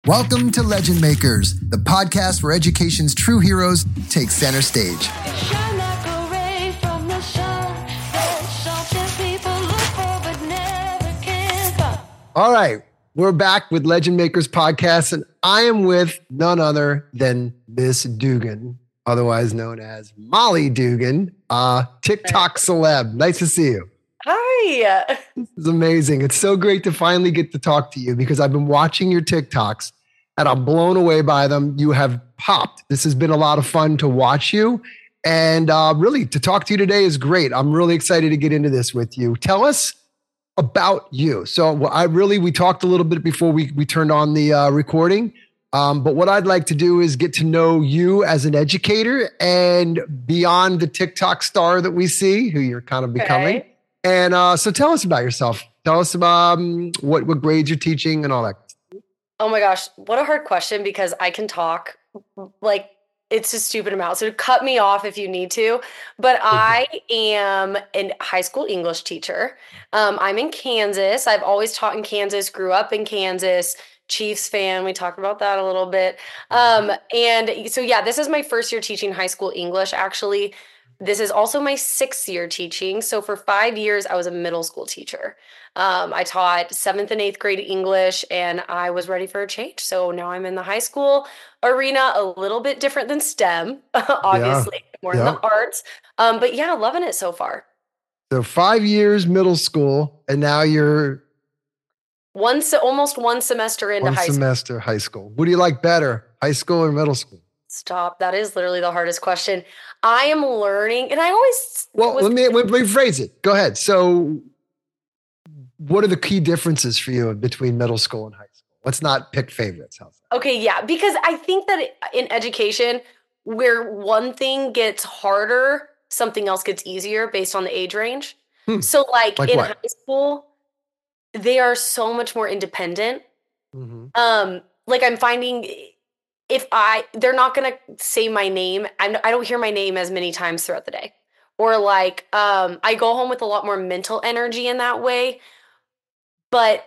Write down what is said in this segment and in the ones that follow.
Welcome to Legend Makers, the podcast where education's true heroes take center stage. All right, we're back with Legend Makers podcast, and I am with none other than Miss Dugan, otherwise known as Molly Dugan, TikTok celeb. Nice to see you. Hi. This is amazing. It's so great to finally get to talk to you because I've been watching your TikToks and I'm blown away by them. You have popped. This has been a lot of fun to watch you. And really, to talk to you today is great. I'm really excited to get into this with you. Tell us about you. So we talked a little bit before we turned on the recording. But what I'd like to do is get to know you as an educator and beyond the TikTok star that we see, who you're kind of becoming. Okay. And so tell us about yourself. Tell us about what grades you're teaching and all that. Oh my gosh, what a hard question because I can talk like it's a stupid amount. So cut me off if you need to. But I am a high school English teacher. I'm in Kansas. I've always taught in Kansas, grew up in Kansas, Chiefs fan. We talked about that a little bit. And so, yeah, this is my first year teaching high school English, actually. This is also my 6th year teaching. So for 5 years, I was a middle school teacher. I taught 7th and 8th grade English, and I was ready for a change. So now I'm in the high school arena, a little bit different than STEM, obviously, more in the arts. But yeah, loving it so far. So 5 years middle school, and now you're almost one semester into high school. One semester high school. What do you like better, high school or middle school? Stop. That is literally the hardest question. I am learning, and I always... let me rephrase it. Go ahead. So what are the key differences for you between middle school and high school? Let's not pick favorites. How's that? Okay, yeah, because I think that in education, where one thing gets harder, something else gets easier based on the age range. So like in what? high school, they are so much more independent. Mm-hmm. Like I'm finding... they're not going to say my name. I don't hear my name as many times throughout the day. Or like, I go home with a lot more mental energy in that way. But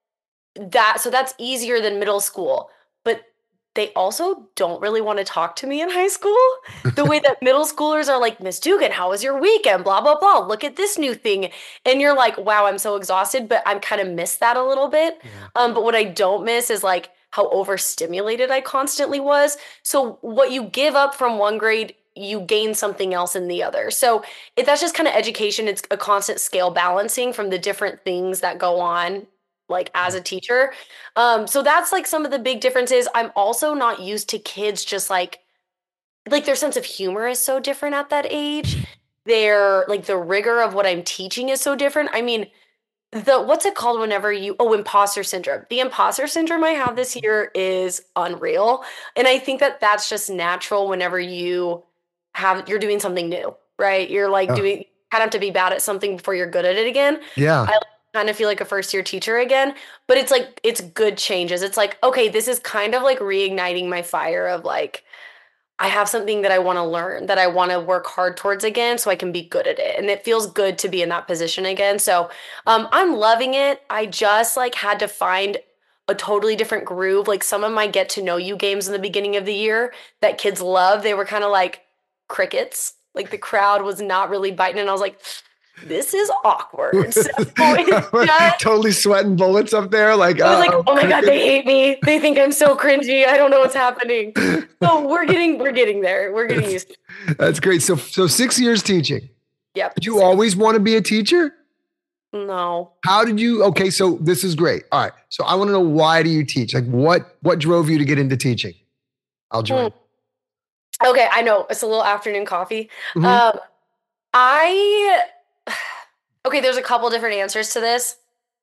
so that's easier than middle school. But they also don't really want to talk to me in high school. The way that middle schoolers are like, Miss Dugan, how was your weekend? Blah, blah, blah. Look at this new thing. And you're like, wow, I'm so exhausted. But I'm kind of miss that a little bit. Yeah. But what I don't miss is like, how overstimulated I constantly was. So what you give up from one grade, you gain something else in the other. So if that's just kind of education, it's a constant scale balancing from the different things that go on, like as a teacher. So that's like some of the big differences. I'm also not used to kids just like their sense of humor is so different at that age. Their like the rigor of what I'm teaching is so different. I mean, what's it called whenever imposter syndrome. The imposter syndrome I have this year is unreal. And I think that that's just natural whenever you're doing something new, right? You're like kind of have to be bad at something before you're good at it again. Yeah. I kind of feel like a first year teacher again, but it's like, it's good changes. It's like, okay, this is kind of like reigniting my fire of like, I have something that I want to learn, that I want to work hard towards again so I can be good at it. And it feels good to be in that position again. So I'm loving it. I just like had to find a totally different groove. Like some of my get to know you games in the beginning of the year that kids love, they were kind of like crickets. Like the crowd was not really biting. And I was like, this is awkward. So totally sweating bullets up there. Like, I was like, oh my God, they hate me. They think I'm so cringy. I don't know what's happening. So we're getting there. We're getting used to it. That's great. So 6 years teaching. Yep. Did you always want to be a teacher? No. How did you? Okay, so this is great. All right. So I want to know, why do you teach? Like what drove you to get into teaching? I'll join. Okay, I know it's a little afternoon coffee. Mm-hmm. Okay, there's a couple different answers to this.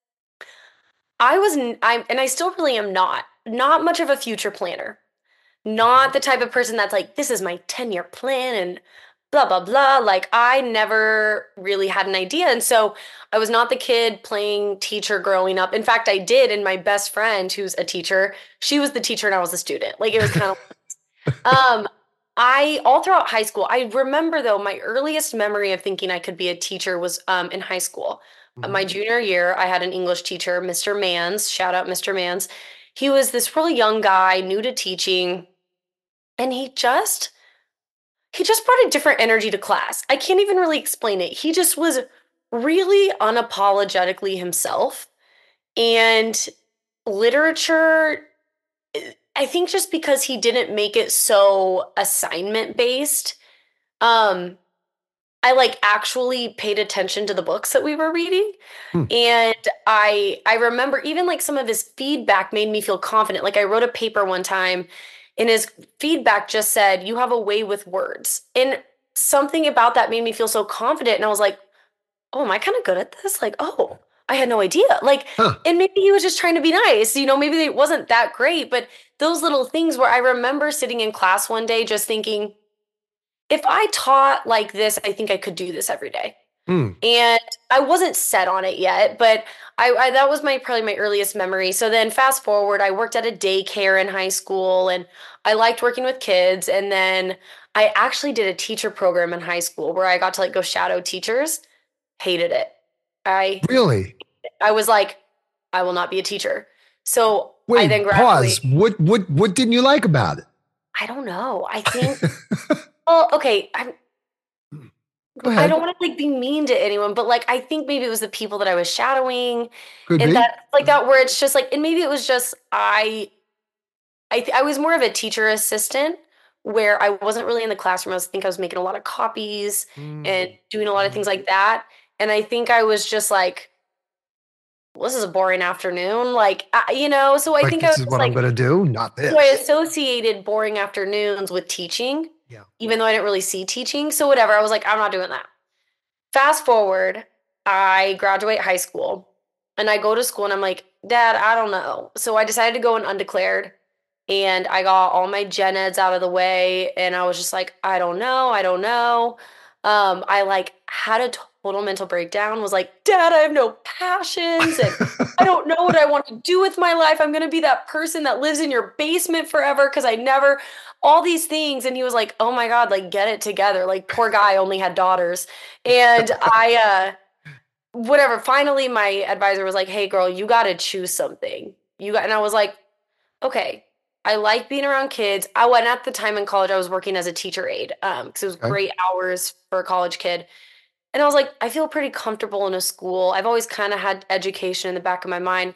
And I still really am not much of a future planner. Not the type of person that's like, this is my 10-year plan and blah, blah, blah. Like I never really had an idea. And so I was not the kid playing teacher growing up. In fact, I did. And my best friend, who's a teacher, she was the teacher and I was the student. Like it was kind of, all throughout high school, I remember though, my earliest memory of thinking I could be a teacher was in high school. My junior year, I had an English teacher, Mr. Mans, shout out Mr. Mans. He was this really young guy, new to teaching, and he just brought a different energy to class. I can't even really explain it. He just was really unapologetically himself. And literature, I think just because he didn't make it so assignment based, um, I like actually paid attention to the books that we were reading. Hmm. And I remember even like some of his feedback made me feel confident. Like I wrote a paper one time and his feedback just said, "You have a way with words." And something about that made me feel so confident. And I was like, "Oh, am I kind of good at this?" Like, "Oh, I had no idea." Like, Huh. and maybe he was just trying to be nice. Maybe it wasn't that great, but those little things where I remember sitting in class one day just thinking, if I taught like this, I think I could do this every day. Hmm. And I wasn't set on it yet, but I that was probably my earliest memory. So then fast forward, I worked at a daycare in high school and I liked working with kids. And then I actually did a teacher program in high school where I got to like go shadow teachers. Hated it. I Really? I was like, I will not be a teacher. So I then Wait, pause. graduated. What didn't you like about it? I don't know. I think, well, okay, Go I ahead. don't want to like be mean to anyone, but like I think maybe it was the people that I was shadowing, Could and be. that like that where it's just like, and maybe it was just I was more of a teacher assistant where I wasn't really in the classroom. I think I was making a lot of copies and doing a lot of things like that, and I think I was just like, well, this is a boring afternoon, like So I Like, think I this was is just what I'm like, going to do, not this. so I associated boring afternoons with teaching, Yeah. even though I didn't really see teaching. So whatever, I was like, I'm not doing that. Fast forward, I graduate high school and I go to school and I'm like, Dad, I don't know. So I decided to go in undeclared and I got all my gen eds out of the way. And I was just like, I don't know. I don't know. I like had a total mental breakdown, was like, Dad, I have no passions and I don't know what I want to do with my life. I'm going to be that person that lives in your basement forever because I never, all these things. And he was like, oh my God, like get it together. Like poor guy only had daughters. And whatever. Finally, my advisor was like, hey girl, you got to choose something. And I was like, okay, I like being around kids. I went at the time in college, I was working as a teacher aide because it was Okay. great hours for a college kid. And I was like, I feel pretty comfortable in a school. I've always kind of had education in the back of my mind.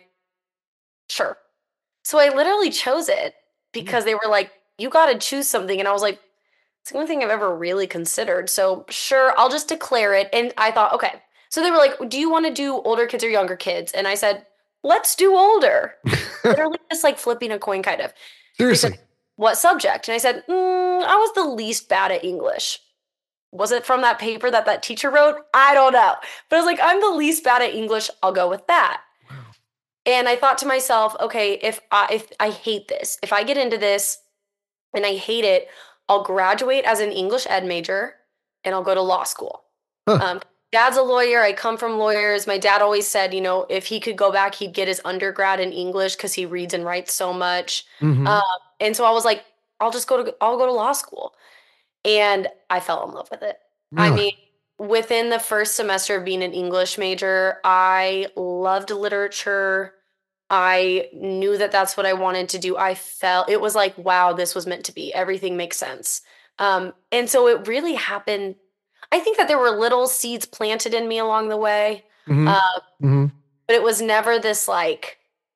Sure. So I literally chose it because they were like, you got to choose something. And I was like, it's the only thing I've ever really considered. So sure, I'll just declare it. And I thought, okay. So they were like, do you want to do older kids or younger kids? And I said, let's do older. Literally just like flipping a coin kind of. They Seriously. said, what subject? And I said, I was the least bad at English. Was it from that paper that teacher wrote? I don't know. But I was like, I'm the least bad at English. I'll go with that. Wow. And I thought to myself, okay, if I hate this, if I get into this and I hate it, I'll graduate as an English ed major and I'll go to law school. Huh. Dad's a lawyer. I come from lawyers. My dad always said, if he could go back, he'd get his undergrad in English because he reads and writes so much. Mhm. And so I was like, I'll go to law school. And I fell in love with it. I Really? mean, within the first semester of being an English major, I loved literature. I knew that that's what I wanted to do. It was like, wow, this was meant to be. Everything makes sense. And so it really happened. I think that there were little seeds planted in me along the way, Mhm. Mhm. but it was never this like,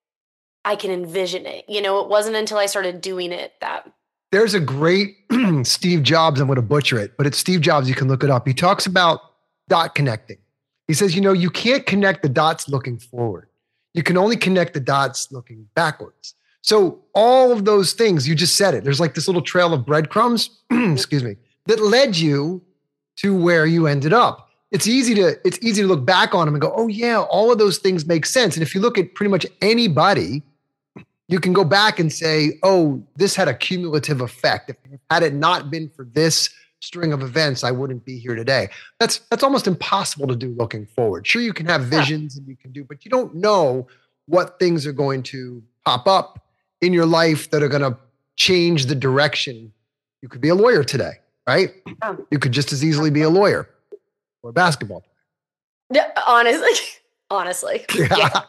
I can envision it. It wasn't until I started doing it that. There's a great Steve Jobs, I'm going to butcher it, but it's Steve Jobs. You can look it up. He talks about dot connecting. He says, you can't connect the dots looking forward. You can only connect the dots looking backwards. So all of those things, you just said it. There's like this little trail of breadcrumbs, excuse me, that led you to where you ended up. It's easy to look back on them and go, oh yeah, all of those things make sense. And if you look at pretty much anybody, you can go back and say, oh, this had a cumulative effect. Had it not been for this string of events, I wouldn't be here today. That's almost impossible to do looking forward. Sure, you can have visions and you can do, but you don't know what things are going to pop up in your life that are going to change the direction. You could be a lawyer today, right? You could just as easily be a lawyer or a basketball player. Yeah, honestly. Yeah.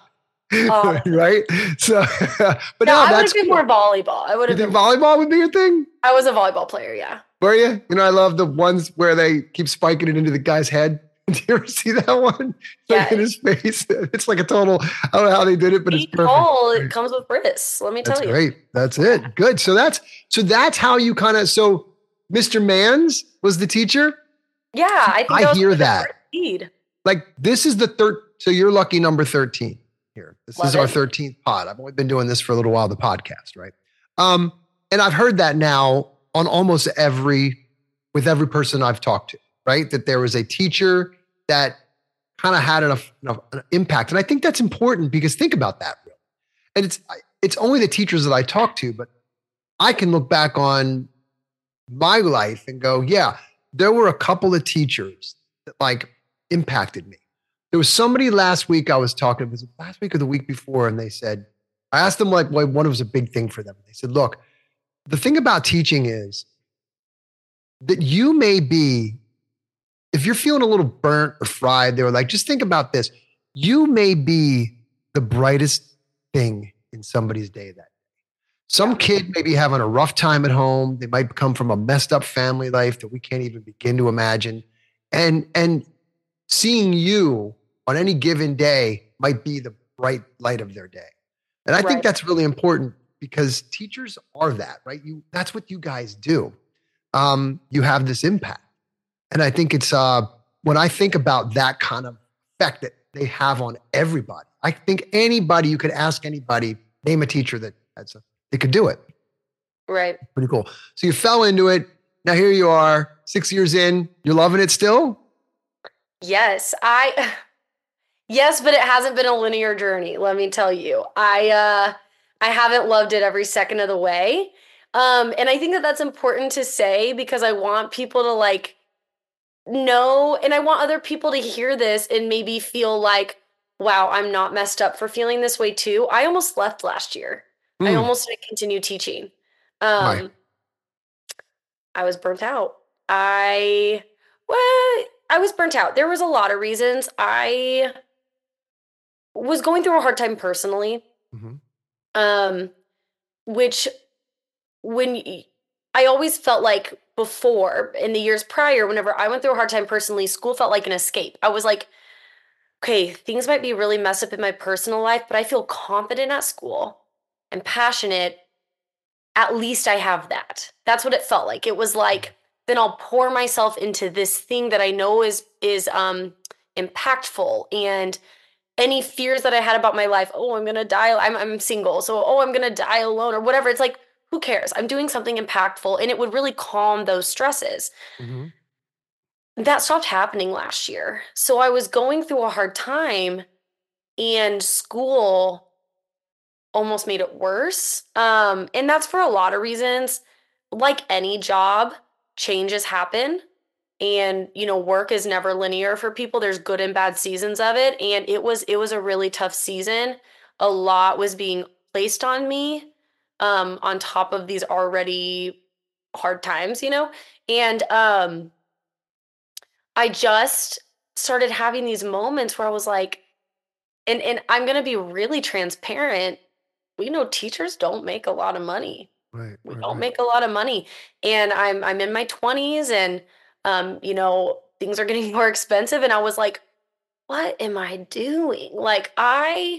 Right? So, but No, no, I would that's have been cool. more volleyball. I would You have think been. volleyball would be your thing? I was a volleyball player. Yeah. Were you? You know, I love the ones where they keep spiking it into the guy's head. Do you ever see that one? It's like in Yeah. his face. It's like a total, I don't know how they did it, but it's Be perfect. tall. It comes with wrists. Let me That's tell you. great. That's it. Good. So that's how you kind of, so Mr. Mans was the teacher. Yeah, I think I was hear the that. first seed. Like this is the third. So you're lucky number 13 here. This Love is our it. 13th pod. I've only been doing this for a little while, the podcast, right? And I've heard that now on almost with every person I've talked to, right? That there was a teacher that kind of had an impact. And I think that's important because think about that. And it's only the teachers that I talk to, but I can look back on my life and go, yeah, there were a couple of teachers that like impacted me. There was somebody last week I was talking, was it last week or the week before? And they said, I asked them like what was a big thing for them. They said, look, the thing about teaching is that you may be, if you're feeling a little burnt or fried, they were like, just think about this. You may be the brightest thing in somebody's day that day. Some kid may be having a rough time at home. They might come from a messed up family life that we can't even begin to imagine. And seeing you on any given day might be the bright light of their day. And I think that's really important because teachers are that, right? That's what you guys do. You have this impact. And I think it's when I think about that kind of effect that they have on everybody, I think anybody, you could ask anybody, name a teacher that they could do it. Right. Pretty cool. So you fell into it. Now here you are, 6 years in. You're loving it still? Yes, yes, but it hasn't been a linear journey. Let me tell you, I haven't loved it every second of the way. And I think that that's important to say because I want people to like know, and I want other people to hear this and maybe feel like, wow, I'm not messed up for feeling this way too. I almost left last year. I almost didn't continue teaching. Right. I was burnt out. I was burnt out. There was a lot of reasons. I was going through a hard time personally. Which I always felt like before in the years prior, whenever I went through a hard time personally, school felt like an escape. I was like, okay, things might be really messed up in my personal life, but I feel confident at school and passionate. At least I have that. That's what it felt like. It was like, then I'll pour myself into this thing that I know is impactful, and any fears that I had about my life, oh, I'm going to die. I'm single. So, oh, I'm going to die alone or whatever. It's like, who cares? I'm doing something impactful, and it would really calm those stresses. That stopped happening last year. So I was going through a hard time, and school almost made it worse. And that's for a lot of reasons. Like any job, changes happen. And, work is never linear for people. There's good and bad seasons of it. And it was a really tough season. A lot was being placed on me, on top of these already hard times, and, I just started having these moments where I was like, and I'm going to be really transparent. We know teachers don't make a lot of money. We don't make a lot of money. And I'm in my 20s, and things are getting more expensive. And I was like, what am I doing? Like I'm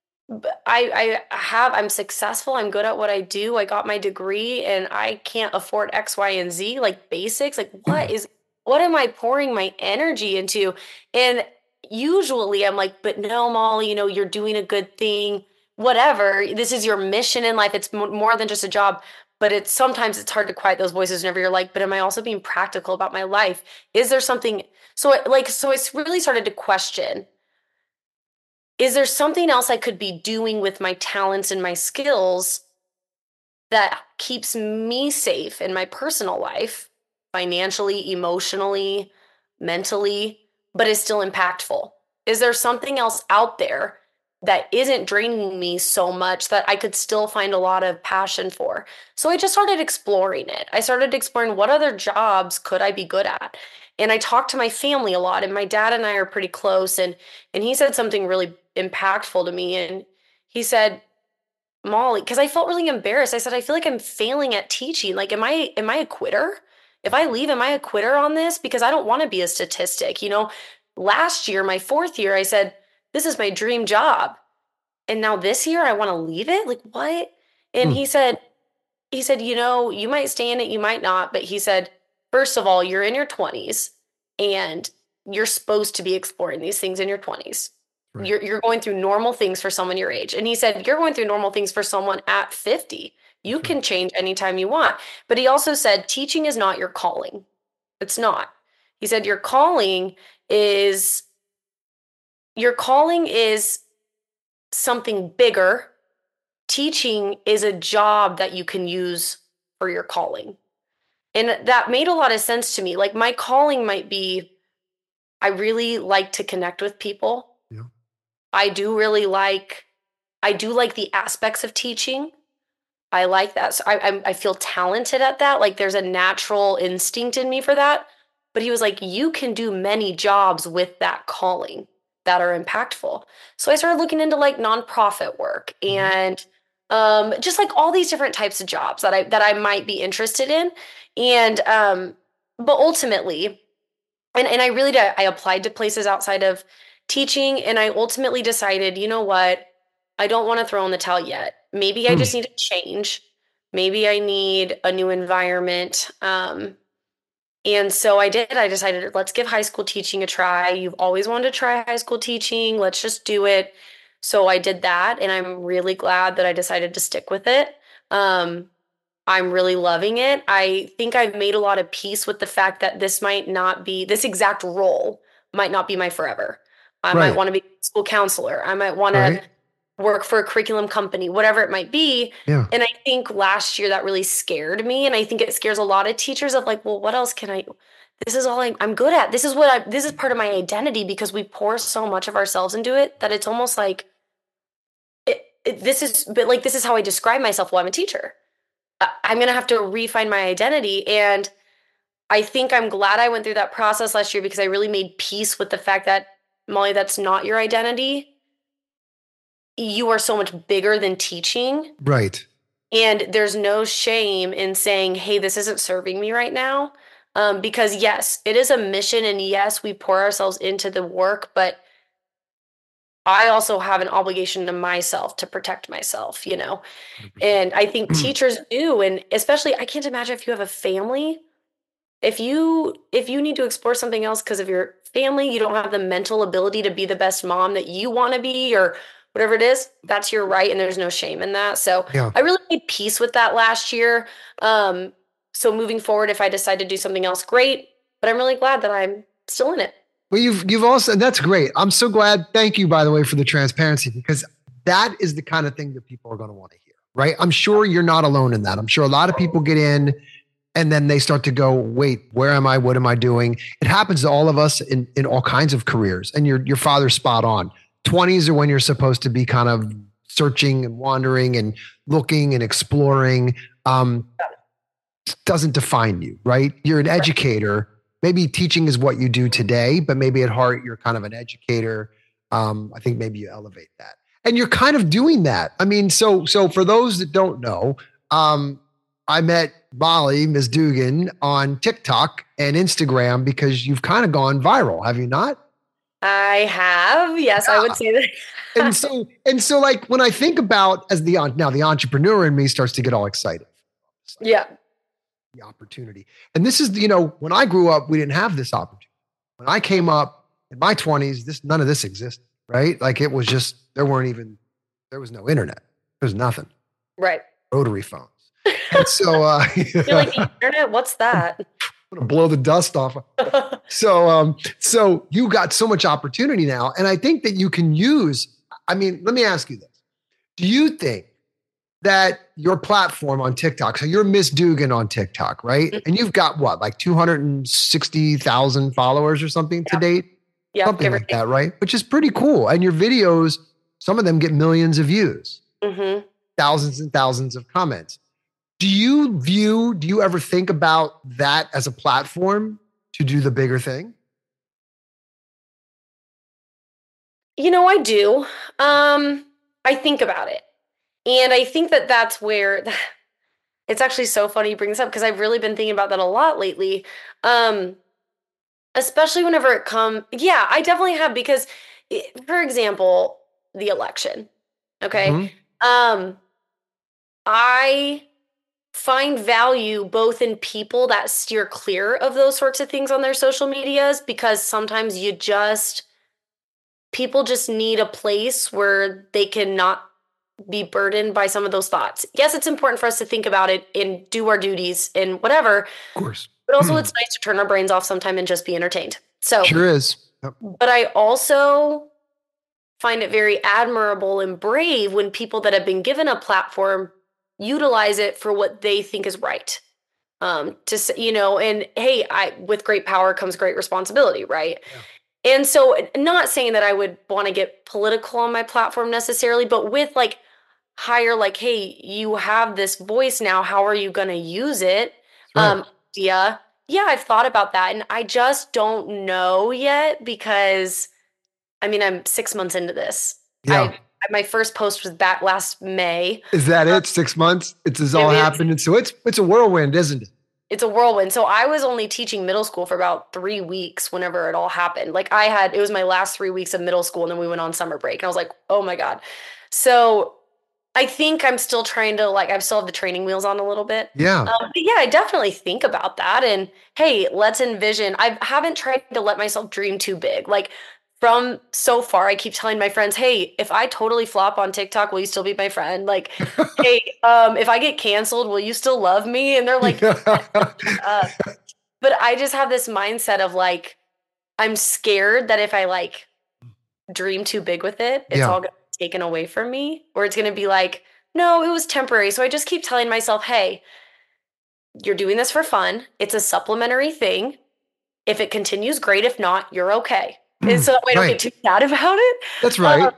successful. I'm good at what I do. I got my degree, and I can't afford X, Y, and Z, like basics. Like what am I pouring my energy into? And usually I'm like, but no, Molly, you're doing a good thing, whatever. This is your mission in life. It's more than just a job. But sometimes it's hard to quiet those voices whenever you're like, but am I also being practical about my life? Is there something? So I really started to question, is there something else I could be doing with my talents and my skills that keeps me safe in my personal life, financially, emotionally, mentally, but is still impactful? Is there something else out there that isn't draining me so much that I could still find a lot of passion for? So I just started exploring it. I started exploring what other jobs could I be good at. And I talked to my family a lot, and my dad and I are pretty close. And he said something really impactful to me. And he said, Molly, because I felt really embarrassed. I said, I feel like I'm failing at teaching. Like, am I a quitter? If I leave, am I a quitter on this? Because I don't want to be a statistic. Last year, my 4th year, I said, this is my dream job. And now this year I want to leave it? Like, what? And he said, you might stay in it, you might not. But he said, first of all, you're in your 20s and you're supposed to be exploring these things in your 20s. Right. You're going through normal things for someone your age. And he said, you're going through normal things for someone at 50. You can change anytime you want. But he also said, teaching is not your calling. It's not. He said, your calling is something bigger. Teaching is a job that you can use for your calling. And that made a lot of sense to me. Like, my calling might be, I really like to connect with people. Yeah. I do like the aspects of teaching. I like that. So I feel talented at that. Like, there's a natural instinct in me for that. But he was like, you can do many jobs with that calling that are impactful. So I started looking into like nonprofit work and just like all these different types of jobs that I might be interested in. And but ultimately, and I really did, I applied to places outside of teaching, and I ultimately decided, you know what? I don't want to throw in the towel yet. Maybe I just need to change. Maybe I need a new environment. And so I did. I decided, let's give high school teaching a try. You've always wanted to try high school teaching. Let's just do it. So I did that, and I'm really glad that I decided to stick with it. I'm really loving it. I think I've made a lot of peace with the fact that this exact role might not be my forever. I might want to be a school counselor. I might want to work for a curriculum company, whatever it might be. Yeah. And I think last year that really scared me. And I think it scares a lot of teachers of like, well, what else can I, this is all I'm good at. This is part of my identity, because we pour so much of ourselves into it that it's almost like, this is how I describe myself. Well, I'm a teacher. I'm going to have to refine my identity. And I think I'm glad I went through that process last year, because I really made peace with the fact that, Molly, that's not your identity. You are so much bigger than teaching. Right. And there's no shame in saying, hey, this isn't serving me right now. Because yes, it is a mission, and yes, we pour ourselves into the work, but I also have an obligation to myself to protect myself, 100%. And I think teachers do. And especially, I can't imagine if you have a family, if you need to explore something else because of your family, you don't have the mental ability to be the best mom that you want to be, or whatever it is, that's your right. And there's no shame in that. So yeah. I really made peace with that last year. So moving forward, if I decide to do something else, great. But I'm really glad that I'm still in it. Well, you've also, that's great. I'm so glad. Thank you, by the way, for the transparency, because that is the kind of thing that people are going to want to hear, right? I'm sure you're not alone in that. I'm sure a lot of people get in and then they start to go, wait, where am I? What am I doing? It happens to all of us in all kinds of careers. And your father's spot on. 20s are when you're supposed to be kind of searching and wandering and looking and exploring. Doesn't define you, right? You're an educator. Maybe teaching is what you do today, but maybe at heart, you're kind of an educator. I think maybe you elevate that. And you're kind of doing that. I mean, so for those that don't know, I met Molly, Ms. Dugan, on TikTok and Instagram because you've kind of gone viral, have you not? I have. Yes, yeah. I would say that. and so like when I think about the entrepreneur in me starts to get all excited. Yeah. The opportunity. And this is, when I grew up, we didn't have this opportunity. When I came up in my 20s, none of this existed, right? Like it was just, there was no internet. There was nothing. Right. Rotary phones. And so, you're like, the internet? What's that? I'm going to blow the dust off. So you got so much opportunity now. And I think that you can let me ask you this. Do you think that your platform on TikTok, so you're Miss Dugan on TikTok, right? Mm-hmm. And you've got what, like 260,000 followers or something to date? Yeah. Something like that, right? Which is pretty cool. And your videos, some of them get millions of views, thousands and thousands of comments. Do you ever think about that as a platform to do the bigger thing? I do. I think about it. And I think that that's where it's actually so funny you bring this up because I've really been thinking about that a lot lately. Um, Especially whenever yeah, I definitely have because for example, the election. Okay. Hmm. Um, I find value both in people that steer clear of those sorts of things on their social medias because sometimes people just need a place where they can not be burdened by some of those thoughts. Yes, it's important for us to think about it and do our duties and whatever, Of course. but also it's nice to turn our brains off sometime and just be entertained. So, Sure is. Yep. but I also find it very admirable and brave when people that have been given a platform utilize it for what they think is right. And hey, I with great power comes great responsibility, right? Yeah. And so, not saying that I would want to get political on my platform necessarily, but with like higher, like, hey, you have this voice now. How are you going to use it? That's right. Yeah, I've thought about that, and I just don't know yet because I mean, I'm 6 months into this. Yeah. My first post was back last May. Is that it? 6 months? It's all It is. happened. And so it's a whirlwind, isn't it? It's a whirlwind. So I was only teaching middle school for about 3 weeks whenever it all happened. Like it was my last 3 weeks of middle school, and then we went on summer break. And I was like, oh my God. So I think I'm still trying to I still have the training wheels on a little bit. Yeah. But yeah, I definitely think about that. And hey, let's envision. I haven't tried to let myself dream too big. Like from so far, I keep telling my friends, hey, if I totally flop on TikTok, will you still be my friend? Like, hey, if I get canceled, will you still love me? And they're like, but I just have this mindset of like, I'm scared that if I dream too big with it, it's all going to be taken away from me, or it's going to be like, no, it was temporary. So I just keep telling myself, hey, you're doing this for fun. It's a supplementary thing. If it continues, great. If not, you're okay. And so that way I don't get too sad about it. That's right.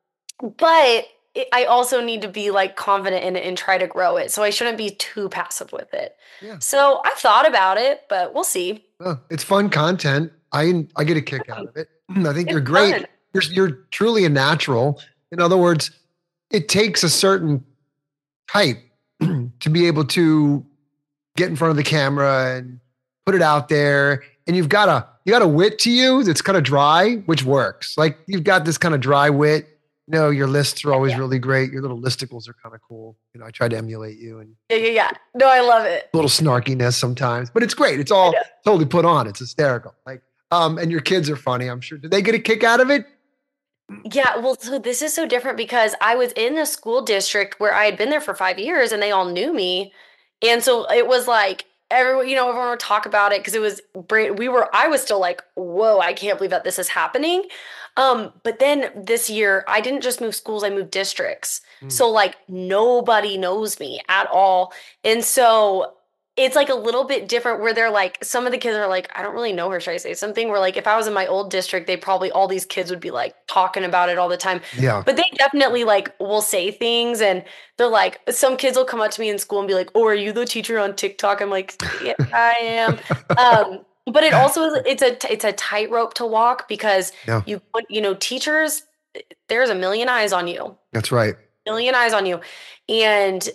But I also need to be confident in it and try to grow it. So I shouldn't be too passive with it. Yeah. So I've thought about it, but we'll see. Well, it's fun content. I get a kick out of it. I think you're great. You're truly a natural. In other words, it takes a certain type to be able to get in front of the camera and put it out there. And you got a wit to you that's kind of dry, which works. Like you've got this kind of dry wit. Your lists are always really great. Your little listicles are kind of cool. I try to emulate you and yeah. No, I love it. A little snarkiness sometimes, but it's great. It's all totally put on. It's hysterical. And your kids are funny, I'm sure. Did they get a kick out of it? Yeah, well, so this is so different because I was in a school district where I had been there for 5 years and they all knew me. And so it was like everyone would talk about it because it was I was still like, whoa, I can't believe that this is happening. But then this year I didn't just move schools, I moved districts. So nobody knows me at all. And so it's a little bit different where they're some of the kids are like, I don't really know her. Should I say something? Where if I was in my old district, all these kids would be talking about it all the time. Yeah. But they definitely will say things, and they're some kids will come up to me in school and be like, oh, are you the teacher on TikTok? I'm like, yeah, I am. But it also it's a tightrope to walk because teachers, there's a million eyes on you. That's right. Million eyes on you. And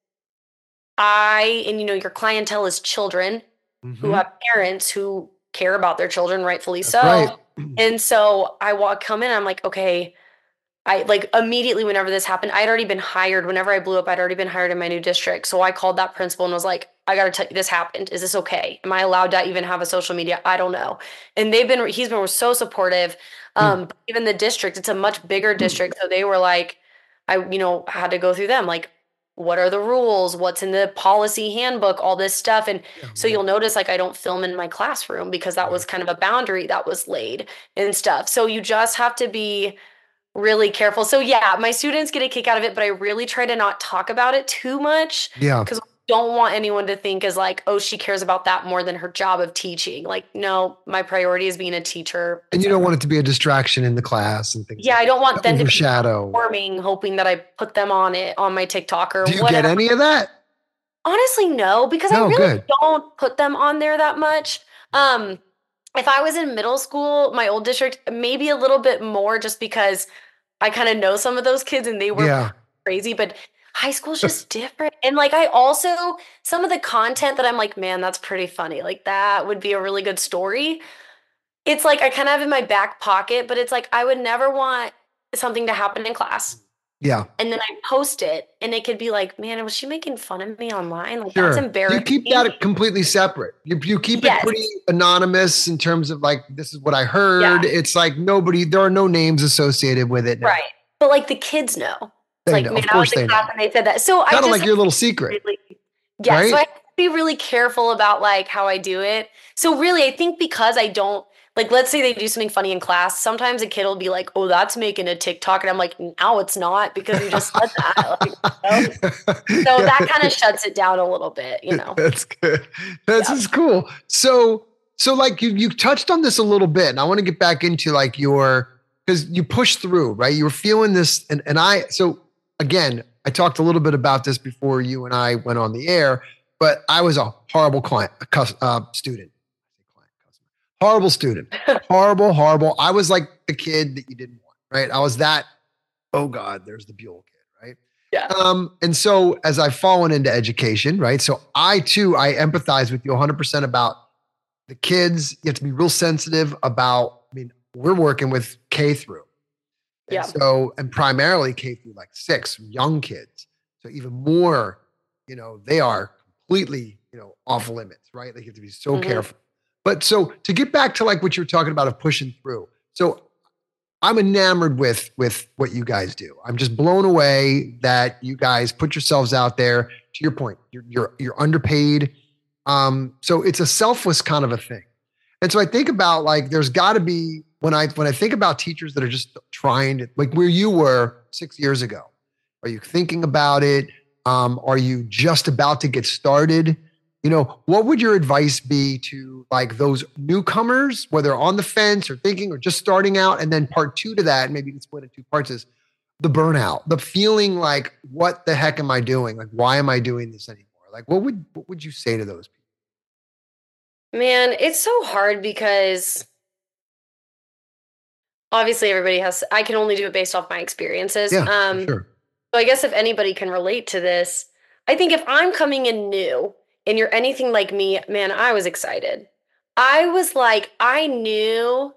your clientele is children who have parents who care about their children, rightfully so. Right. And so come in, I'm like, okay, immediately whenever this happened, I'd already been hired. Whenever I blew up, I'd already been hired in my new district. So I called that principal and was like, I got to tell you, this happened. Is this okay? Am I allowed to even have a social media? I don't know. And he's been so supportive. Even the district, it's a much bigger district. So they were like, I had to go through them. What are the rules? What's in the policy handbook? All this stuff. And so you'll notice I don't film in my classroom because that was kind of a boundary that was laid and stuff. So you just have to be really careful. So yeah, my students get a kick out of it, but I really try to not talk about it too much. Yeah. Because don't want anyone to think as oh, she cares about that more than her job of teaching. No, my priority is being a teacher. And you don't want it to be a distraction in the class and things. Yeah, I don't want them to be performing, hoping that I put them on my TikTok or whatever. Do you get any of that? Honestly, no, because I really don't put them on there that much. if I was in middle school, my old district, maybe a little bit more just because I kind of know some of those kids and they were Yeah. crazy, but high school's just different. And like I also some of the content that I'm like, man, that's pretty funny. Like that would be a really good story. It's like I kind of have in my back pocket, but it's like I would never want something to happen in class. Yeah. And then I post it and it could be like, man, was she making fun of me online? Like that's Sure. You embarrassing. keep that completely separate. You keep it Yes. pretty anonymous in terms of like, this is what I heard. Yeah. It's like there are no names associated with it. Right. But like the kids know. It's They like, know. man, Of I was course in they class know. and they said that. So I Kind of just like your little secret. really, yeah. Right? So I have to be really careful about like how I do it. So really, I think because I don't like, let's say they do something funny in class. Sometimes a kid will be like, "Oh, that's making a TikTok," and I'm like, "No, it's not because you just said that." Like, so that kind of shuts it down a little bit, you know. That's good. This is cool. So like you touched on this a little bit, and I want to get back into like because you pushed through, right? You were feeling this, and so again, I talked a little bit about this before you and I went on the air, but I was a horrible student. Horrible student. Horrible. I was like the kid that you didn't want, right? I was that, oh God, there's the Buell kid, right? Yeah. And so as I've fallen into education, right? So I empathize with you 100% about the kids. You have to be real sensitive about, we're working with K through. Yeah. And primarily K through like 6, young kids. So even more, they are completely, off limits, right? They have to be so careful. But so to get back to like what you're talking about of pushing through. So I'm enamored with what you guys do. I'm just blown away that you guys put yourselves out there. To your point, you're underpaid. So it's a selfless kind of a thing. And so I think about like, there's got to be, when I think about teachers that are just trying to, like where you were 6 years ago, are you thinking about it? Are you just about to get started? What would your advice be to like those newcomers, whether on the fence or thinking or just starting out? And then part 2 to that, maybe you can split it 2 parts, is the burnout, the feeling like, what the heck am I doing? Like, why am I doing this anymore? Like, what would you say to those people? Man, it's so hard because obviously I can only do it based off my experiences. Yeah, sure. So I guess if anybody can relate to this, I think if I'm coming in new and you're anything like me, man, I was excited. I was like, I knew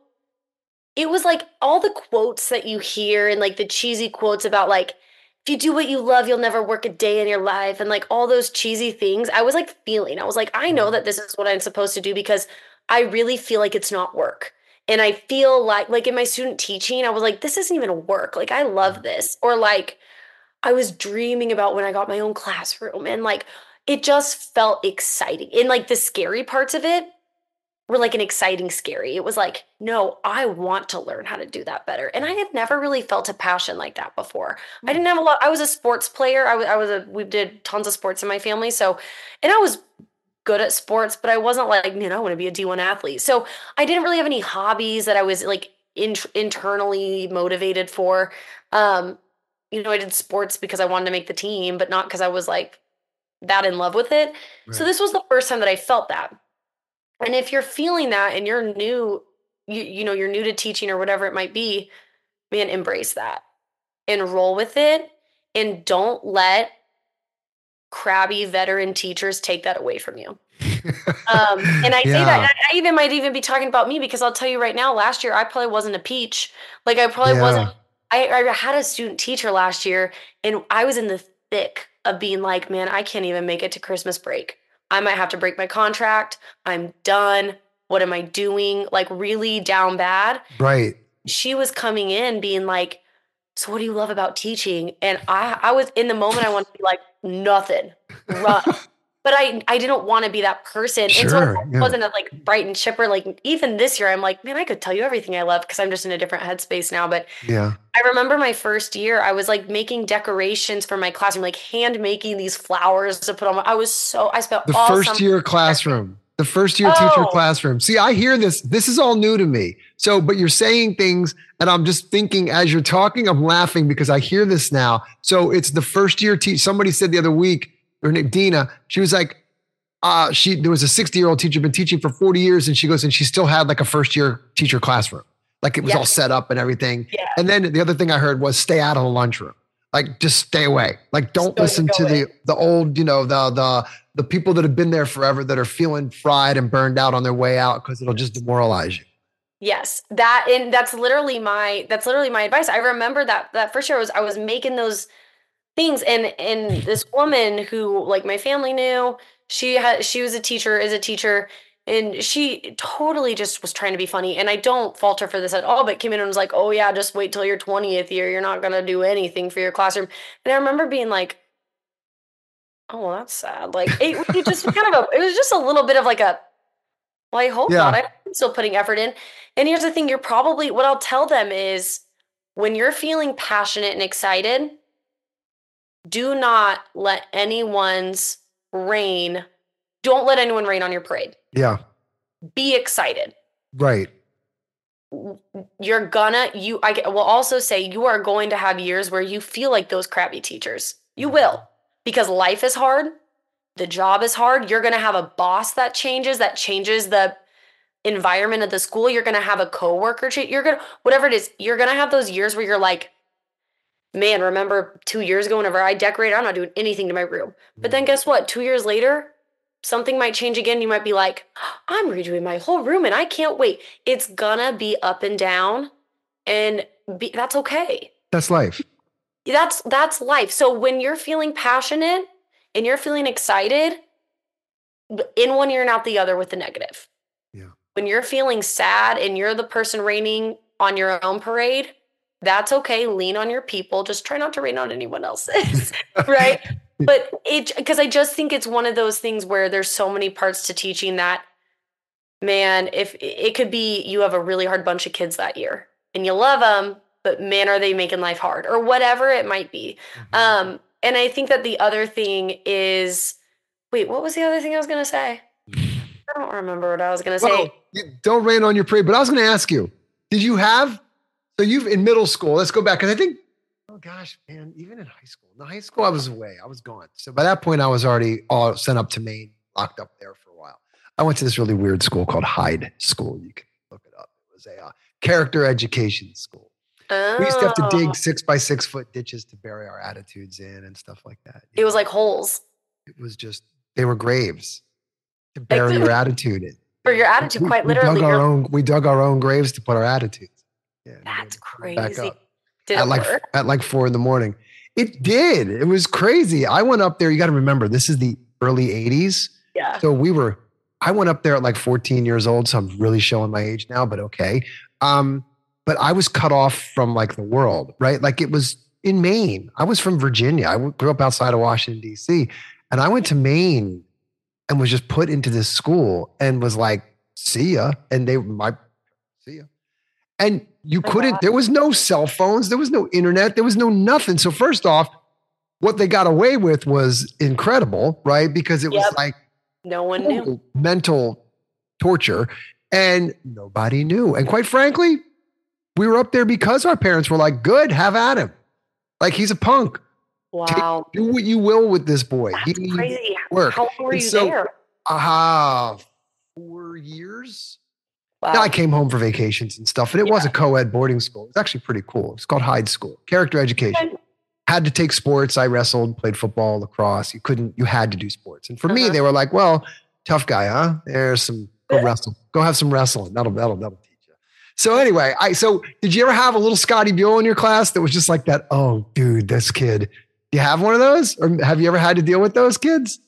it was like all the quotes that you hear and like the cheesy quotes about like, if you do what you love, you'll never work a day in your life. And like all those cheesy things, I was like I was like, I know that this is what I'm supposed to do because I really feel like it's not work. And I feel like in my student teaching, I was like, this isn't even work. Like, I love this. Or like, I was dreaming about when I got my own classroom and like, it just felt exciting. And like the scary parts of it were like an exciting scary. It was like, no, I want to learn how to do that better. And I had never really felt a passion like that before. I didn't have a lot. I was a sports player. We did tons of sports in my family. So, and I was good at sports, but I wasn't like, I want to be a D1 athlete. So I didn't really have any hobbies that I was like internally motivated for. I did sports because I wanted to make the team, but not because I was like that in love with it. Right. So this was the first time that I felt that. And if you're feeling that and you're new, you're new to teaching or whatever it might be, man, embrace that and roll with it. And don't let crabby veteran teachers take that away from you. And I say that, and I might even be talking about me because I'll tell you right now, last year, I probably wasn't a peach. Like I probably wasn't, I had a student teacher last year and I was in the thick of being like, man, I can't even make it to Christmas break. I might have to break my contract. I'm done. What am I doing? Like really down bad. Right. She was coming in being like, so what do you love about teaching? And I was in the moment, I wanted to be like, nothing, run. But I didn't want to be that person. Sure, and so I wasn't like bright and chipper. Like even this year, I'm like, man, I could tell you everything I love because I'm just in a different headspace now. But yeah, I remember my first year, I was like making decorations for my classroom, like hand making these flowers to put on. I spent the all first year classroom. The first year teacher classroom. See, I hear this. This is all new to me. So, but you're saying things and I'm just thinking as you're talking, I'm laughing because I hear this now. So it's the first year teach. Somebody said the other week, or Dina, she was like, there was a 60-year-old teacher, been teaching for 40 years, and she goes, and she still had like a first year teacher classroom. Like it was all set up and everything. Yeah. And then the other thing I heard was stay out of the lunchroom. Like just stay away. Like don't listen to the old, the people that have been there forever that are feeling fried and burned out on their way out because it'll just demoralize you. Yes, that's literally my advice. I remember that first year I was making those things, and this woman who like my family knew, she was a teacher, is a teacher, and she totally just was trying to be funny. And I don't fault her for this at all, but came in and was like, "Oh yeah, just wait till your 20th year. You're not gonna do anything for your classroom." And I remember being like, "Oh, well, that's sad." Like it just it was just a little bit of like a, well, I hope not. I'm still putting effort in. And here's the thing, what I'll tell them is when you're feeling passionate and excited, do not let don't let anyone rain on your parade. Yeah. Be excited. Right. I will also say you are going to have years where you feel like those crappy teachers. You will, because life is hard. The job is hard. You're going to have a boss that changes the environment of the school. You're going to have a coworker change. Whatever it is, you're going to have those years where you're like, man, remember 2 years ago whenever I decorated, I'm not doing anything to my room. But then guess what? 2 years later, something might change again. You might be like, I'm redoing my whole room and I can't wait. It's gonna be up and down, and that's okay. That's life. That's life. So when you're feeling passionate and you're feeling excited, in one ear and out the other with the negative. Yeah. When you're feeling sad and you're the person raining on your own parade, that's okay. Lean on your people. Just try not to rain on anyone else's, right? But because I just think it's one of those things where there's so many parts to teaching that, man, if it could be you have a really hard bunch of kids that year and you love them, but man, are they making life hard or whatever it might be. Mm-hmm. And I think that the other thing is, wait, what was the other thing I was going to say? I don't remember what I was going to say. Don't rain on your parade, but I was going to ask you, you've in middle school, let's go back. Cause I think, oh gosh, man, even in high school, I was away, I was gone. So by that point I was already all sent up to Maine, locked up there for a while. I went to this really weird school called Hyde School. You can look it up. It was a character education school. Oh. We used to have to dig 6x6 foot ditches to bury our attitudes in and stuff like that. It was like holes. It was just, they were graves to bury your attitude in. For your attitude, quite literally. We dug our own graves to put our attitudes. Yeah, that's crazy. Did it work? At like 4 a.m. It did. It was crazy. I went up there. You got to remember, this is the early 80s. Yeah. So I went up there at like 14 years old. So I'm really showing my age now, but okay. But I was cut off from like the world, right? Like it was in Maine. I was from Virginia. I grew up outside of Washington, D.C. And I went to Maine and was just put into this school and was like, see ya. And see ya. And you couldn't, there was no cell phones. There was no internet. There was no nothing. So first off, what they got away with was incredible, right? Because it was like no one knew. Mental torture and nobody knew. And quite frankly, we were up there because our parents were like, good, have at him. Like he's a punk. Wow. Do what you will with this boy. That's crazy. Work. How long were you there? 4 years. Wow. Then I came home for vacations and stuff, and it was a co-ed boarding school. It was actually pretty cool. It's called Hyde School, character education. Had to take sports. I wrestled, played football, lacrosse. You had to do sports. And for me, they were like, well, tough guy, huh? Go wrestle. Go have some wrestling. That'll teach you. So anyway, so did you ever have a little Scotty Buell in your class that was just like that? Oh, dude, this kid. Do you have one of those? Or have you ever had to deal with those kids?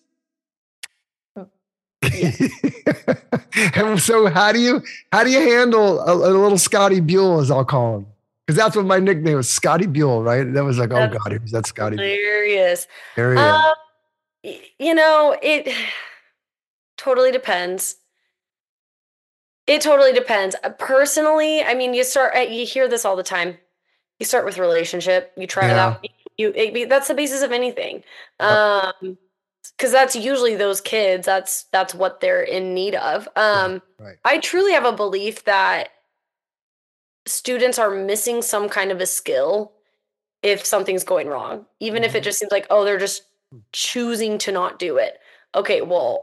And so how do you handle a little Scotty Buell, as I'll call him? Because that's what my nickname was, Scotty Buell, right? That was like, oh God, who's that Scotty Buell? Hilarious. It totally depends. It totally depends. Personally, I mean, you hear this all the time. You start with relationship. You try it out. That's the basis of anything. Because that's usually those kids. That's what they're in need of. Right. I truly have a belief that students are missing some kind of a skill if something's going wrong, even if it just seems like, oh, they're just choosing to not do it. Okay, well,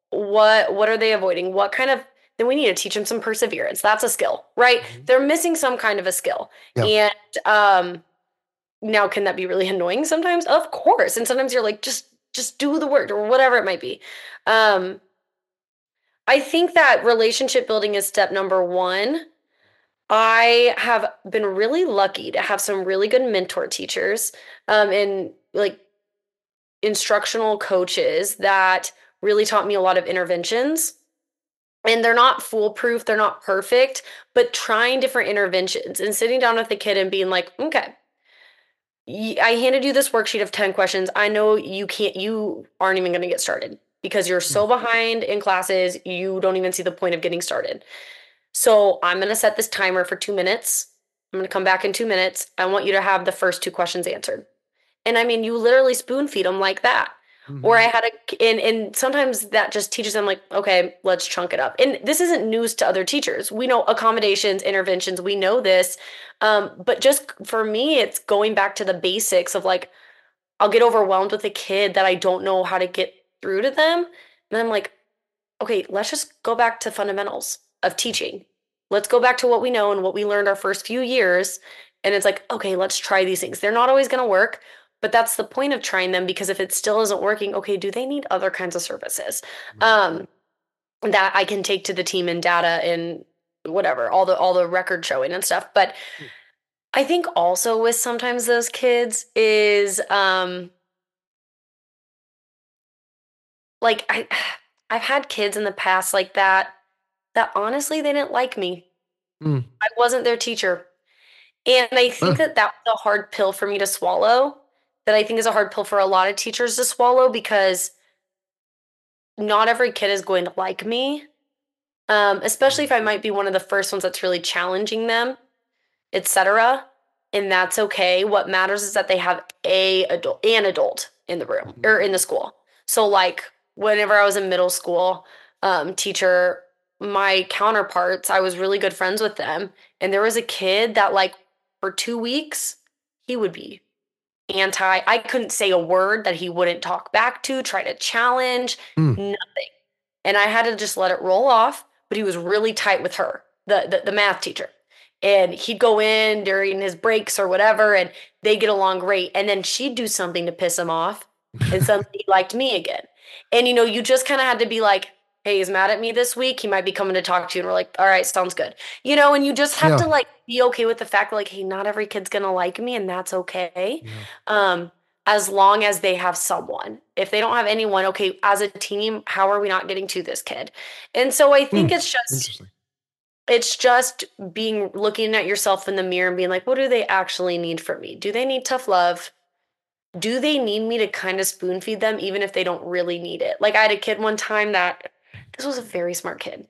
What are they avoiding? What kind of then we need to teach them some perseverance. That's a skill, right? Mhm. They're missing some kind of a skill. Yeah. And now can that be really annoying sometimes? Of course. And sometimes you're like, just do the work or whatever it might be. Um, I think that relationship building is step number one. I have been really lucky to have some really good mentor teachers and like instructional coaches that really taught me a lot of interventions. And they're not foolproof, they're not perfect, but trying different interventions and sitting down with the kid and being like, okay, I handed you this worksheet of 10 questions. I know you aren't even going to get started because you're Mm. so behind in classes, you don't even see the point of getting started. So I'm going to set this timer for 2 minutes. I'm going to come back in 2 minutes. I want you to have the first two questions answered. And I mean, you literally spoon feed them like that. Or I Mhm. had and sometimes that just teaches them like, okay, let's chunk it up. And this isn't news to other teachers. We know accommodations, interventions, we know this. But just for me, it's going back to the basics of like, I'll get overwhelmed with a kid that I don't know how to get through to them. And I'm like, okay, let's just go back to fundamentals of teaching. Let's go back to what we know and what we learned our first few years. And it's like, okay, let's try these things. They're not always going to work, but that's the point of trying them because if it still isn't working, okay, do they need other kinds of services Right. that I can take to the team and data and whatever, all the record showing and stuff. But Mm. I think also with sometimes those kids is like I've had kids in the past like that honestly they didn't like me. Mm. I wasn't their teacher. And I think Huh. that that was a hard pill for me to swallow. That I think is a hard pill for a lot of teachers to swallow because not every kid is going to like me. Especially if I might be one of the first ones that's really challenging them, etc. And that's okay. What matters is that they have an adult in the room Mhm. or in the school. So like whenever I was in middle school, teacher, my counterparts, I was really good friends with them. And there was a kid that like for 2 weeks, he would be I couldn't say a word that he wouldn't talk back to, try to challenge, Mm. nothing. And I had to just let it roll off, but he was really tight with her, the math teacher. And he'd go in during his breaks or whatever, and they get along great. And then she'd do something to piss him off, and suddenly he liked me again. And you just kind of had to be like, hey, he's mad at me this week. He might be coming to talk to you. And we're like, all right, sounds good. And you just have Yeah. to like be okay with the fact that like, hey, not every kid's gonna like me, and that's okay. Yeah. Um, as long as they have someone. If they don't have anyone, okay, as a team, how are we not getting to this kid? And so I think Mm. it's Interesting. just being looking at yourself in the mirror and being like, what do they actually need from me? Do they need tough love? Do they need me to kind of spoon feed them even if they don't really need it? Like I had a kid one time that this was a very smart kid.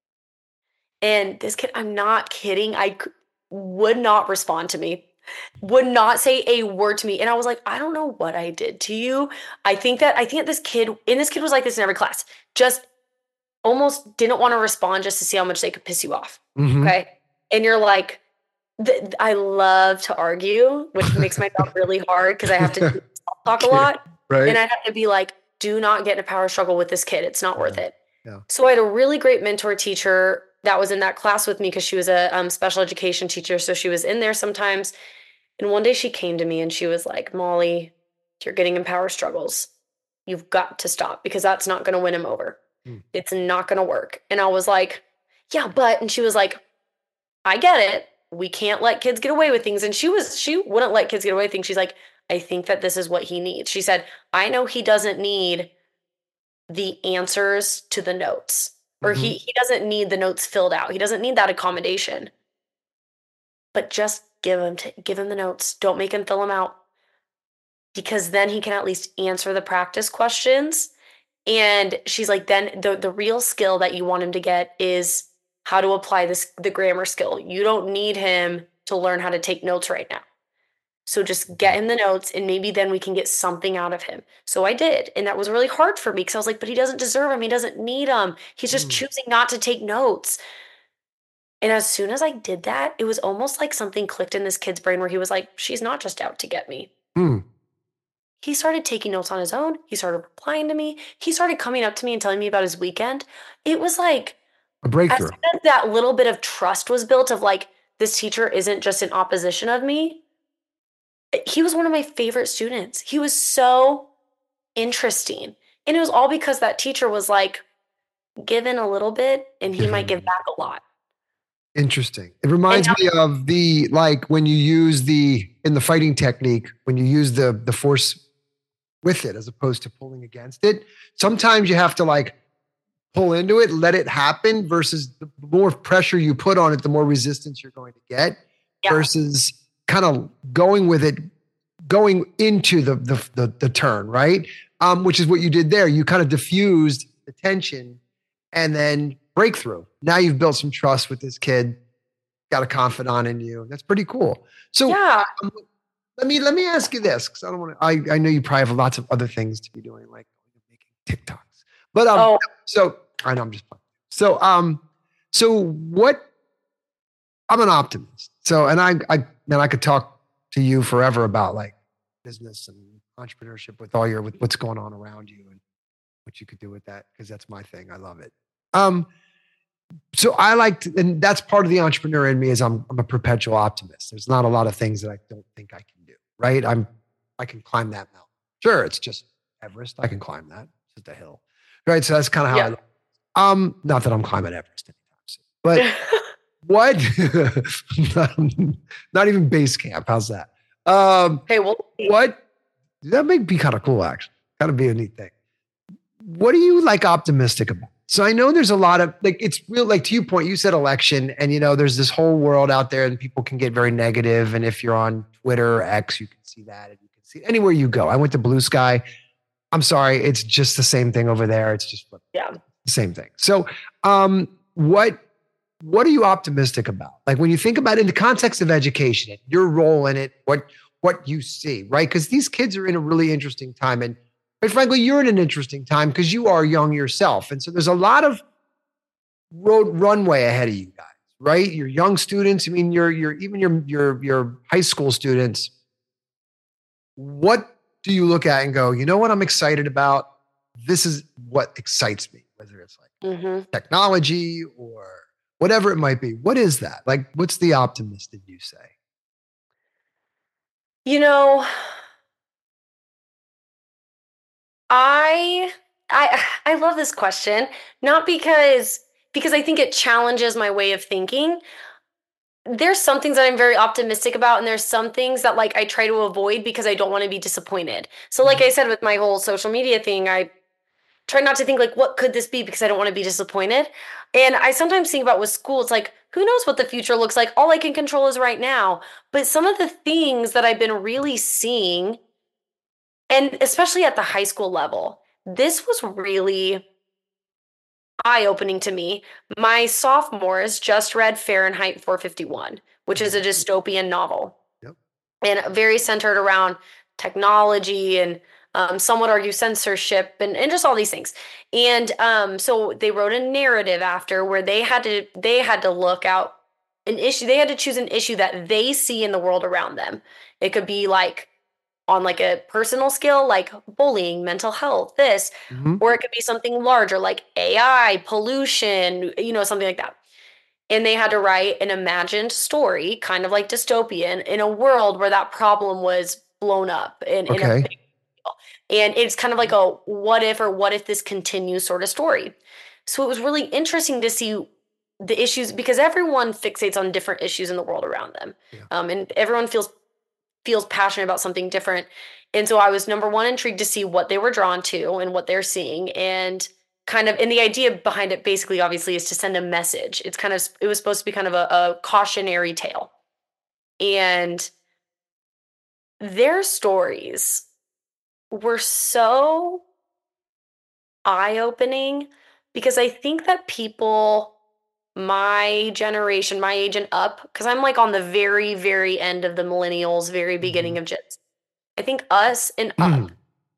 And this kid, I'm not kidding, would not respond to me, would not say a word to me. And I was like, I don't know what I did to you. I think that this kid was like this in every class, just almost didn't want to respond just to see how much they could piss you off. Hmm. Okay. And you're like, I love to argue, which makes my job really hard because I have to talk a Okay. lot. And Right. I'd have to be like, do not get in a power struggle with this kid. It's not worth Yeah. it. Yeah. So I had a really great mentor teacher that was in that class with me because she was a special education teacher. So she was in there sometimes. And one day she came to me and she was like, Molly, you're getting in power struggles. You've got to stop because that's not going to win him over. Mm. It's not going to work. And I was like, yeah, but, and she was like, I get it. We can't let kids get away with things. And she wouldn't let kids get away with things. She's like, I think that this is what he needs. She said, I know he doesn't need the answers to the notes or Hmm. he doesn't need the notes filled out. He doesn't need that accommodation. But just give him the notes. Don't make him fill them out because then he can at least answer the practice questions. And she's like, then the real skill that you want him to get is how to apply the grammar skill. You don't need him to learn how to take notes right now. So just get him the notes and maybe then we can get something out of him. So I did. And that was really hard for me because I was like, but he doesn't deserve them. He doesn't need them. He's just Mm. choosing not to take notes. And as soon as I did that, it was almost like something clicked in this kid's brain where he was like, she's not just out to get me. Mm. He started taking notes on his own. He started replying to me. He started coming up to me and telling me about his weekend. It was like, A as breakthrough. soon as that little bit of trust was built of like, this teacher isn't just in opposition of me, he was one of my favorite students. He was so interesting. And it was all because that teacher was like, give in a little bit and he might give back a lot. Interesting. It And reminds now, me of the like when you use in the fighting technique, when you use the force with it as opposed to pulling against it. Sometimes you have to like pull into it, let it happen versus the more pressure you put on it, the more resistance you're going to get yeah, versus kind of going with it, going into the turn, right? Which is what you did there. You kind of diffused the tension and then breakthrough. Now you've built some trust with this kid, got a confidant in you. That's pretty cool. So yeah. let me ask you this, because I don't want to. I know you probably have lots of other things to be doing, like making TikToks. But Oh, so I know I'm just playing. So what? I'm an optimist. So I could talk to you forever about like business and entrepreneurship with what's going on around you and what you could do with that, because that's my thing. I love it. Um, so I like to, and that's part of the entrepreneur in me is I'm a perpetual optimist. There's not a lot of things that I don't think I can do. Right? I can climb that mountain. Sure, it's just Everest. I can climb that. It's just a hill. Right. So that's kind of how yeah. not that I'm climbing Everest anytime soon, but what? not even base camp. How's that? Hey, well, What? That may be kind of cool, actually. Kind of be a neat thing. What are you like optimistic about? So I know there's a lot of like, it's real, like to your point, you said election, and there's this whole world out there and people can get very negative. And if you're on Twitter or X, you can see that, and you can see anywhere you go. I went to Blue Sky. I'm sorry, it's just the same thing over there. It's just yeah. the same thing. So, what are you optimistic about? Like when you think about it in the context of education, your role in it, what you see, right? Because these kids are in a really interesting time, and quite frankly, you're in an interesting time because you are young yourself, and so there's a lot of runway ahead of you guys, right? You're young students. I mean, you're even your high school students. What do you look at and go, you know what I'm excited about? This is what excites me, whether it's like technology or whatever it might be. What is that? Like, what's the optimist that you say? You know, I I love this question, not because I think it challenges my way of thinking. There's some things that I'm very optimistic about, and there's some things that like I try to avoid because I don't want to be disappointed. So like I said with my whole social media thing, I try not to think like what could this be because I don't want to be disappointed. And I sometimes think about with school, it's like who knows what the future looks like? All I can control is right now. But some of the things that I've been really seeing, and especially at the high school level, this was really eye-opening to me. My sophomores just read Fahrenheit 451, which is a dystopian novel, Yep. and very centered around technology and some would argue censorship and just all these things. And so they wrote a narrative after where they had to look out an issue. They had to choose an issue that they see in the world around them. It could be like on like a personal skill, like bullying, mental health, this, Mm-hmm. or it could be something larger like AI, pollution, something like that. And they had to write an imagined story, kind of like dystopian, in a world where that problem was blown up in a Okay. big deal. And it's kind of like a what if this continues sort of story. So it was really interesting to see the issues because everyone fixates on different issues in the world around them. Yeah. And everyone feels passionate about something different. And so I was number one intrigued to see what they were drawn to and what they're seeing. And the idea behind it basically obviously is to send a message. It was supposed to be kind of a cautionary tale. And their stories were so eye-opening because I think that people my generation, my age and up, because I'm like on the very, very end of the millennials, very beginning of Gen Z. I think us and up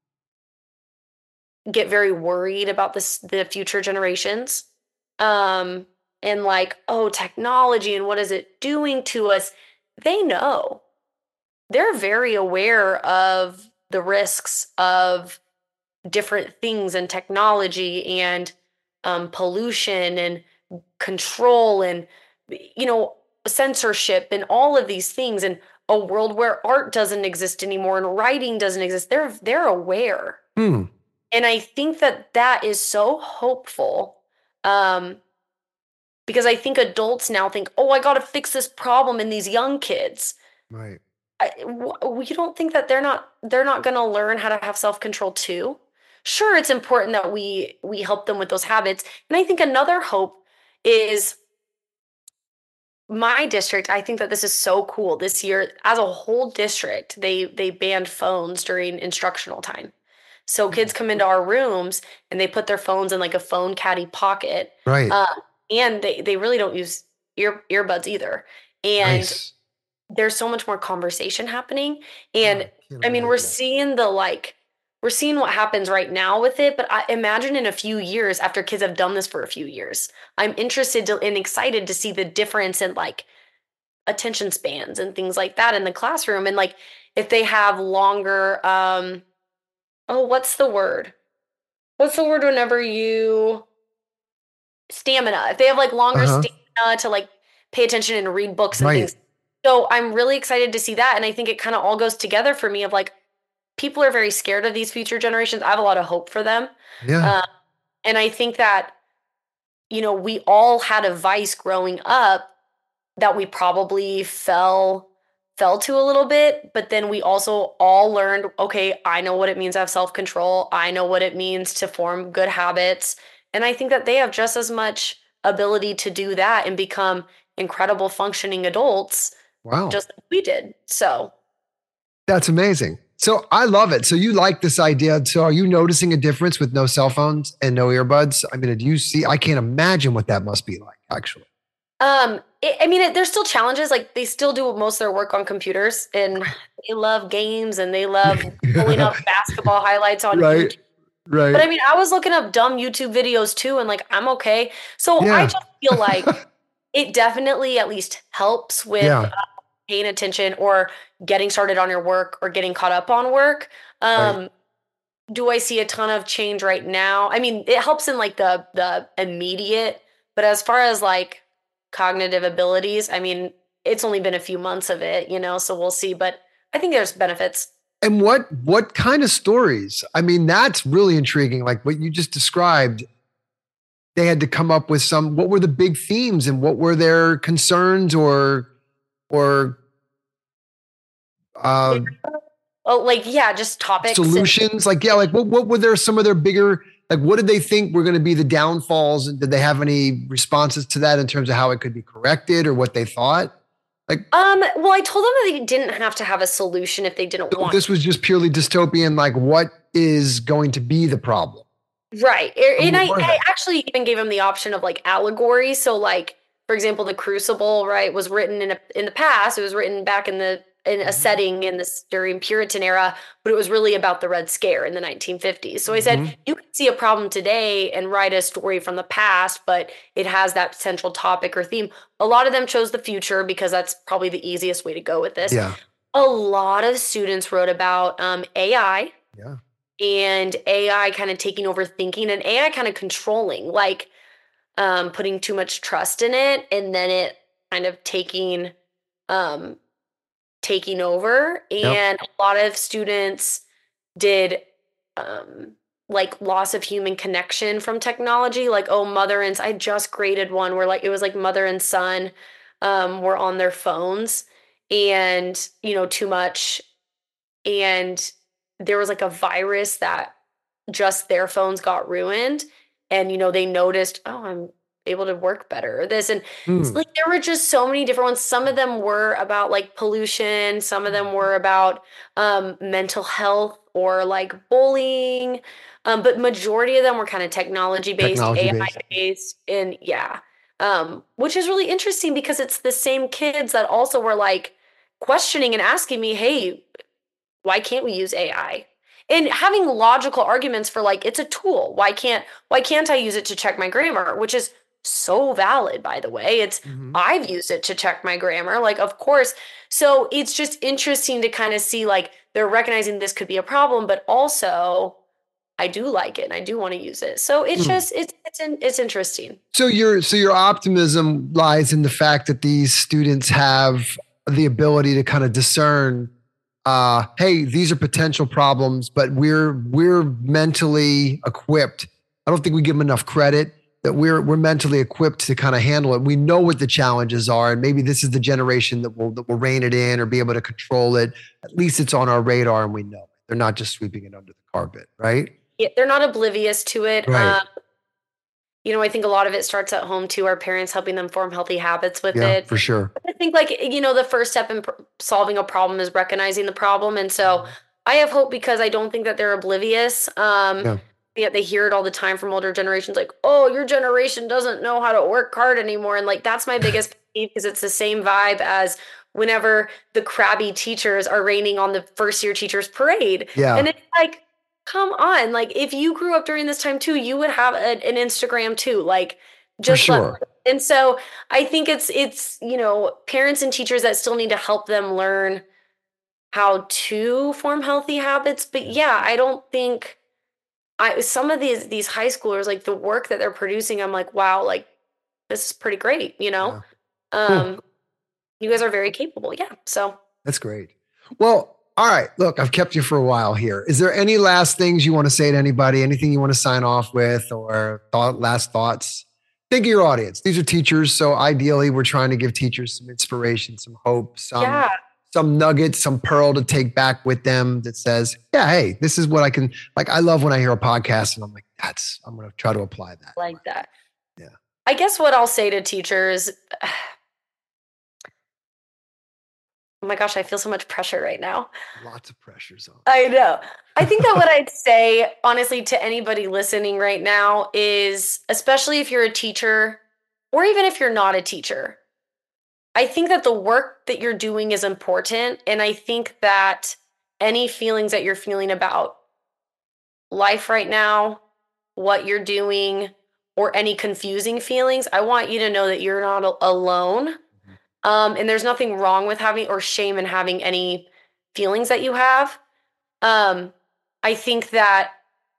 get very worried about the future generations. And like, oh, technology and what is it doing to us? They know. They're very aware of the risks of different things and technology and pollution and control and censorship and all of these things, and a world where art doesn't exist anymore and writing doesn't exist. They're aware. Hmm. And I think that is so hopeful, because I think adults now think, oh, I got to fix this problem in these young kids. Right. We don't think that they're not going to learn how to have self-control too. Sure, it's important that we help them with those habits. And I think another hope is my district. I think that this is so cool. This year, as a whole district, they banned phones during instructional time. So kids come into our rooms and they put their phones in like a phone caddy pocket. Right. And they really don't use earbuds either. And Nice. there's so much more conversation happening. And I mean, imagine. we're seeing what happens right now with it, but I imagine in a few years, after kids have done this for a few years, I'm interested and excited to see the difference in like attention spans and things like that in the classroom. And like if they have longer, what's the word? What's the word whenever you stamina? If they have like longer stamina to like pay attention and read books and things. So I'm really excited to see that. And I think it kind of all goes together for me of like, people are very scared of these future generations. I have a lot of hope for them. Yeah. And I think that, we all had a vice growing up that we probably fell to a little bit, but then we also all learned, okay, I know what it means to have self-control. I know what it means to form good habits. And I think that they have just as much ability to do that and become incredible functioning adults. Wow. Just like we did. So that's amazing. So I love it. So you like this idea. So are you noticing a difference with no cell phones and no earbuds? I mean, I can't imagine what that must be like, actually. There's still challenges. Like they still do most of their work on computers and they love games and they love pulling up basketball highlights on YouTube. Right. But I mean, I was looking up dumb YouTube videos too, and like, I'm okay. So I just feel like it definitely at least helps with paying attention or getting started on your work or getting caught up on work. Do I see a ton of change right now? I mean, it helps in like the immediate, but as far as like cognitive abilities, I mean, it's only been a few months of it, so we'll see, but I think there's benefits. And what kind of stories? I mean, that's really intriguing. Like what you just described, they had to come up with what were the big themes and what were their concerns or just topics. Solutions. What were some of their bigger, like, what did they think were going to be the downfalls? And did they have any responses to that in terms of how it could be corrected or what they thought? Well, I told them that they didn't have to have a solution if they didn't want. This was just purely dystopian. Like, what is going to be the problem? Right. And I actually even gave them the option of like allegory. So like, for example, the Crucible, right, was written in the past. It was written back in a setting during Puritan era, but it was really about the Red Scare in the 1950s. So I said, you can see a problem today and write a story from the past, but it has that central topic or theme. A lot of them chose the future because that's probably the easiest way to go with this. Yeah. A lot of students wrote about AI. Yeah. And AI kind of taking over thinking and AI kind of controlling, like putting too much trust in it and then it kind of taking over. And a lot of students did like loss of human connection from technology. Like, I just graded one where like it was like mother and son were on their phones and, too much. And there was like a virus that just their phones got ruined. And, they noticed, I'm able to work better or this. And like, there were just so many different ones. Some of them were about like pollution. Some of them were about mental health or like bullying. But majority of them were kind of technology-based, AI-based. And which is really interesting because it's the same kids that also were like questioning and asking me, hey, why can't we use AI? And having logical arguments for like, it's a tool. Why can't I use it to check my grammar? Which is so valid, by the way. It's I've used it to check my grammar, like, of course. So it's just interesting to kind of see like they're recognizing this could be a problem, but also I do like it and I do want to use it. So it's just, it's interesting. So your optimism lies in the fact that these students have the ability to kind of discern, hey, these are potential problems, but we're mentally equipped. I don't think we give them enough credit that we're mentally equipped to kind of handle it. We know what the challenges are, and maybe this is the generation that will rein it in or be able to control it. At least it's on our radar and we know it. They're not just sweeping it under the carpet, right? Yeah, they're not oblivious to it. Right. I think a lot of it starts at home too. Our parents helping them form healthy habits with it. For sure. I think the first step in solving a problem is recognizing the problem. And so I have hope because I don't think that they're oblivious. Yet they hear it all the time from older generations, like, oh, your generation doesn't know how to work hard anymore. And like, that's my biggest peeve because it's the same vibe as whenever the crabby teachers are raining on the first year teachers parade. Yeah. And it's like, come on. Like if you grew up during this time too, you would have an Instagram too. Like just for sure. And so I think it's parents and teachers that still need to help them learn how to form healthy habits. But yeah, I don't think some of these high schoolers, like the work that they're producing, I'm like, wow, like this is pretty great, Yeah. You guys are very capable. Yeah. So that's great. Well, all right. Look, I've kept you for a while here. Is there any last things you want to say to anybody? Anything you want to sign off with or last thoughts? Think of your audience. These are teachers. So ideally we're trying to give teachers some inspiration, some hope, some nuggets, some pearl to take back with them that says, yeah, hey, this is what I can, like, I love when I hear a podcast and I'm like, I'm going to try to apply that. Like that. Yeah. I guess what I'll say to teachers, oh my gosh, I feel so much pressure right now. Lots of pressures on. I know. I think that what I'd say, honestly, to anybody listening right now is, especially if you're a teacher or even if you're not a teacher, I think that the work that you're doing is important. And I think that any feelings that you're feeling about life right now, what you're doing, or any confusing feelings, I want you to know that you're not alone. And there's nothing wrong with having or shame in having any feelings that you have. I think that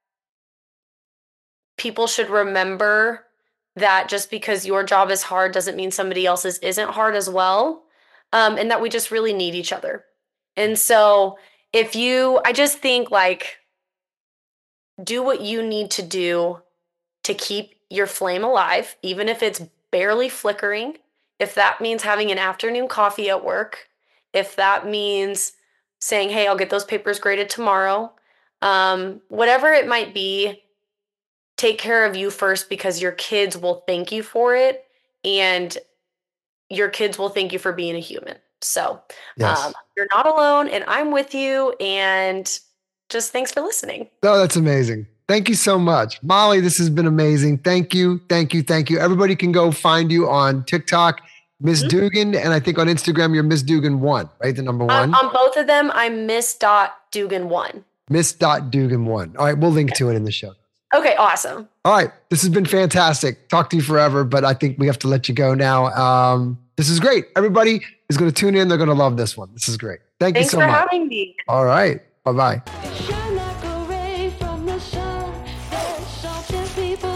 people should remember that just because your job is hard doesn't mean somebody else's isn't hard as well. And that we just really need each other. And so I just think like, do what you need to do to keep your flame alive, even if it's barely flickering. If that means having an afternoon coffee at work, if that means saying, hey, I'll get those papers graded tomorrow, whatever it might be, take care of you first because your kids will thank you for it and your kids will thank you for being a human. So you're not alone and I'm with you and just thanks for listening. No, that's amazing. Thank you so much. Molly, this has been amazing. Thank you. Thank you. Thank you. Everybody can go find you on TikTok, Miss Dugan. And I think on Instagram, you're Miss Dugan 1, right? The number 1. On both of them, I'm Miss.Dugan1. Miss.Dugan1. All right. We'll link to it in the show. Okay. Awesome. All right. This has been fantastic. Talk to you forever, but I think we have to let you go now. This is great. Everybody is going to tune in. They're going to love this one. This is great. Thanks you so much. Thanks for having me. All right. Bye-bye. Shine like a ray from the sun that softens people.